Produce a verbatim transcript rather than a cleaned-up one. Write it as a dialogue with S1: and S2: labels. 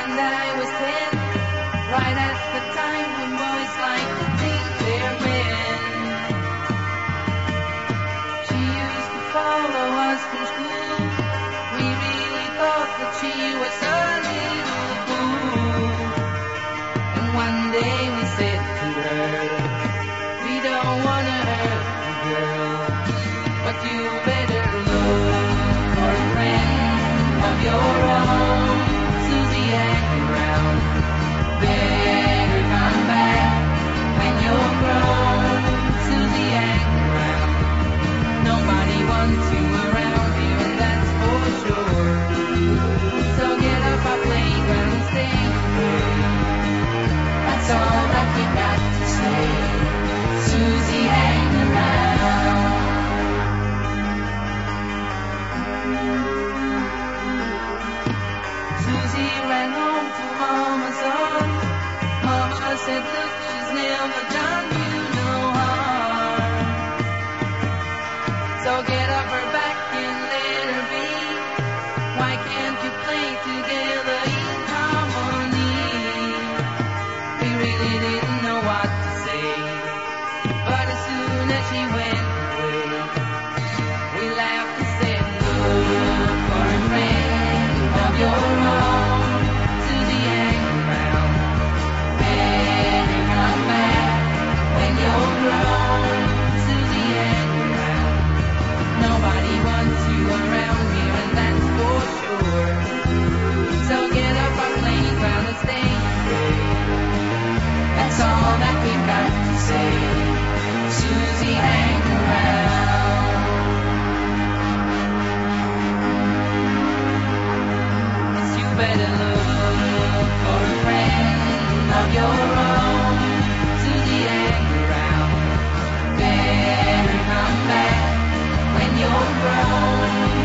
S1: And I was ten, right at the time when boys like to think they're men. She used to follow us from school. We really thought that she was a little fool. And one day we said to her, we don't wanna hurt you, girl, but you better look for a friend of your own. Susie, hang around, better come back when you're grown. Susie, hang around, nobody wants you around here, and that's for sure. So get off our playground and stay away. That's all that we got to say. Susie, hang around. Susie ran home to Mama's arms. Mama said, look, she's never done you no harm. So get off her back and let her be. Why can't you play together in harmony? We really didn't know what to say, but as soon as she went away, we laughed and said, look for a friend of your own. Susie, hang around, better come back when you're grown. Susie, hang around, nobody wants you around here, and that's for sure. So get up our playground and stay away. That's all that we've got to say. Susie, hang around. Yes, you better look for a friend of your own. Susie, hang around, better come back when you're grown.